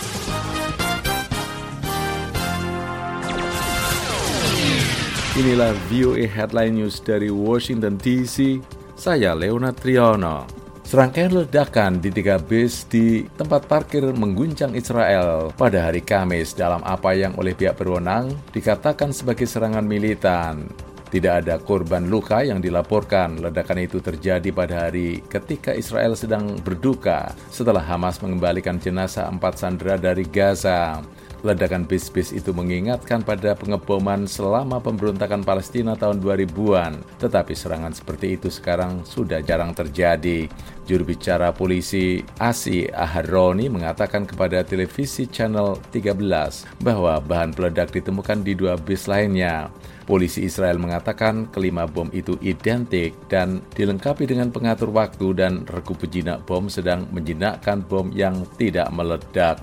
Inilah VOA Headline News dari Washington DC, saya Leonard Triono. Serangkaian ledakan di 3 bis di tempat parkir mengguncang Israel pada hari Kamis dalam apa yang oleh pihak berwenang dikatakan sebagai serangan militan. Tidak ada korban luka yang dilaporkan. Ledakan itu terjadi pada hari ketika Israel sedang berduka setelah Hamas mengembalikan jenazah 4 sandera dari Gaza. Ledakan bis-bis itu mengingatkan pada pengeboman selama pemberontakan Palestina tahun 2000-an. Tetapi serangan seperti itu sekarang sudah jarang terjadi. Juru bicara polisi Asi Aharoni mengatakan kepada televisi Channel 13 bahwa bahan peledak ditemukan di 2 bis lainnya. Polisi Israel mengatakan kelima bom itu identik dan dilengkapi dengan pengatur waktu dan regu penjinak bom sedang menjinakkan bom yang tidak meledak.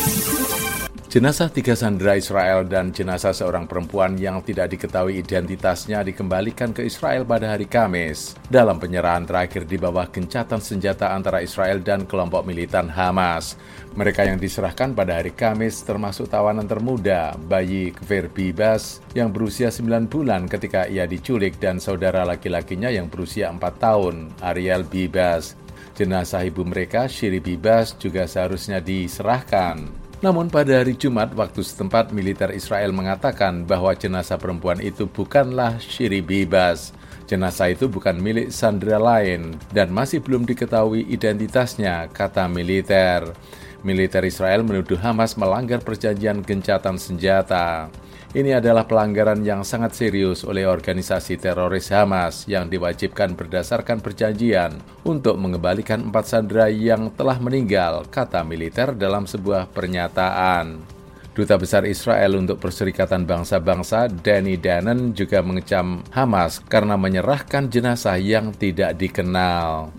Jenazah 3 sandera Israel dan jenazah seorang perempuan yang tidak diketahui identitasnya dikembalikan ke Israel pada hari Kamis dalam penyerahan terakhir di bawah gencatan senjata antara Israel dan kelompok militan Hamas. Mereka yang diserahkan pada hari Kamis termasuk tawanan termuda, bayi Kfir Bibas yang berusia 9 bulan ketika ia diculik dan saudara laki-lakinya yang berusia 4 tahun, Ariel Bibas. Jenazah ibu mereka, Shiri Bibas, juga seharusnya diserahkan. Namun pada hari Jumat waktu setempat militer Israel mengatakan bahwa jenazah perempuan itu bukanlah Shiri Bibas. Jenazah itu bukan milik sandera lain dan masih belum diketahui identitasnya, kata militer. Militer Israel menuduh Hamas melanggar perjanjian gencatan senjata. Ini adalah pelanggaran yang sangat serius oleh organisasi teroris Hamas yang diwajibkan berdasarkan perjanjian untuk mengembalikan 4 sandera yang telah meninggal, kata militer dalam sebuah pernyataan. Duta Besar Israel untuk Perserikatan Bangsa-Bangsa, Danny Danon, juga mengecam Hamas karena menyerahkan jenazah yang tidak dikenal.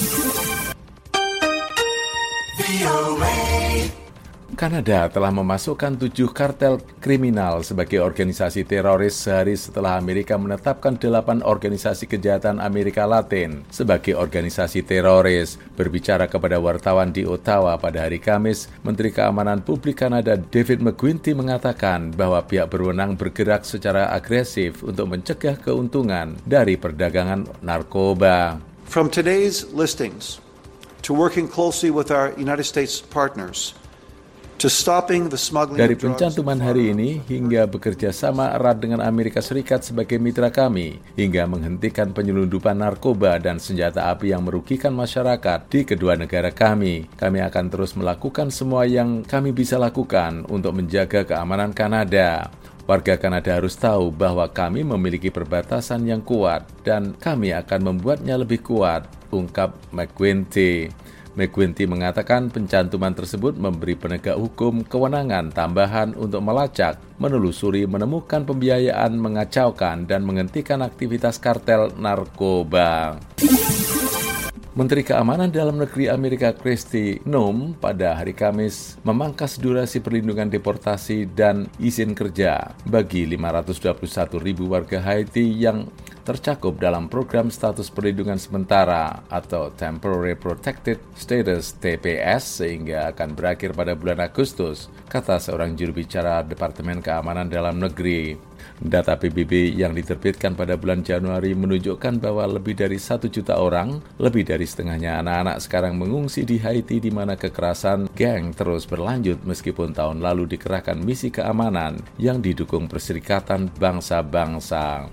Kanada telah memasukkan 7 kartel kriminal sebagai organisasi teroris sehari setelah Amerika menetapkan 8 organisasi kejahatan Amerika Latin sebagai organisasi teroris. Berbicara kepada wartawan di Ottawa pada hari Kamis, Menteri Keamanan Publik Kanada David McGuinty mengatakan bahwa pihak berwenang bergerak secara agresif untuk mencegah keuntungan dari perdagangan narkoba. From today's listings to working closely with our United States partners, dari pencantuman hari ini hingga bekerja sama erat dengan Amerika Serikat sebagai mitra kami, hingga menghentikan penyelundupan narkoba dan senjata api yang merugikan masyarakat di kedua negara kami. Kami akan terus melakukan semua yang kami bisa lakukan untuk menjaga keamanan Kanada. Warga Kanada harus tahu bahwa kami memiliki perbatasan yang kuat dan kami akan membuatnya lebih kuat, ungkap McGuinty. McGuinty mengatakan pencantuman tersebut memberi penegak hukum kewenangan tambahan untuk melacak, menelusuri, menemukan pembiayaan mengacaukan, dan menghentikan aktivitas kartel narkoba. Menteri Keamanan Dalam Negeri Amerika Kristi Noem pada hari Kamis memangkas durasi perlindungan deportasi dan izin kerja bagi 521.000 warga Haiti yang tercakup dalam program status perlindungan sementara atau Temporary Protected Status TPS sehingga akan berakhir pada bulan Agustus, kata seorang juru bicara Departemen Keamanan Dalam Negeri. Data PBB yang diterbitkan pada bulan Januari menunjukkan bahwa lebih dari 1 juta orang, lebih dari setengahnya anak-anak sekarang mengungsi di Haiti di mana kekerasan geng terus berlanjut meskipun tahun lalu dikerahkan misi keamanan yang didukung Perserikatan Bangsa-Bangsa.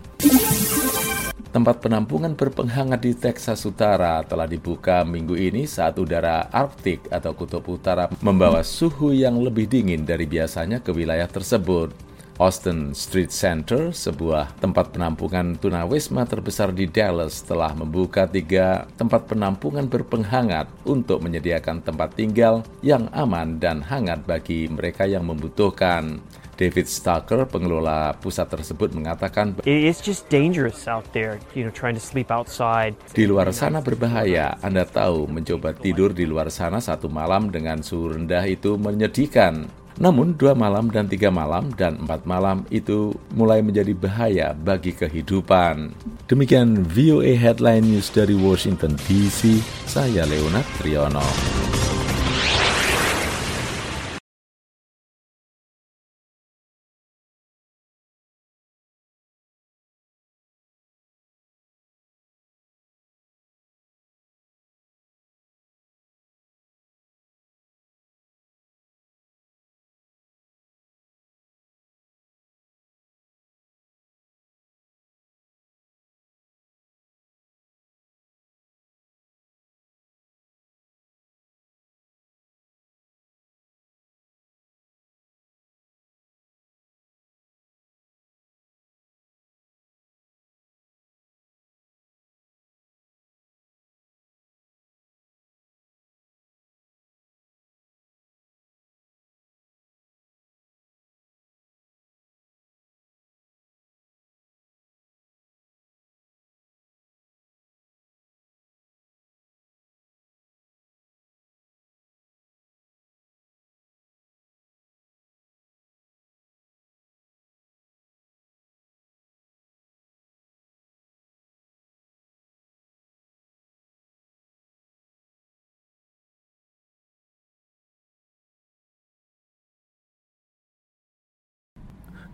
Tempat penampungan berpenghangat di Texas Utara telah dibuka minggu ini saat udara Arktik atau Kutub Utara membawa suhu yang lebih dingin dari biasanya ke wilayah tersebut. Austin Street Center, sebuah tempat penampungan tunawisma terbesar di Dallas, telah membuka 3 tempat penampungan berpenghangat untuk menyediakan tempat tinggal yang aman dan hangat bagi mereka yang membutuhkan. David Stalker, pengelola pusat tersebut, mengatakan, "It's just dangerous out there, trying to sleep outside." Di luar sana berbahaya. Anda tahu, mencoba tidur di luar sana 1 malam dengan suhu rendah itu menyedihkan. Namun 2 malam dan 3 malam dan 4 malam itu mulai menjadi bahaya bagi kehidupan. Demikian VOA Headline News dari Washington DC, saya Leonard Triono.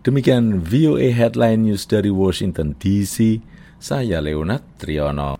Demikian VOA Headline News dari Washington DC, saya Leonard Triono.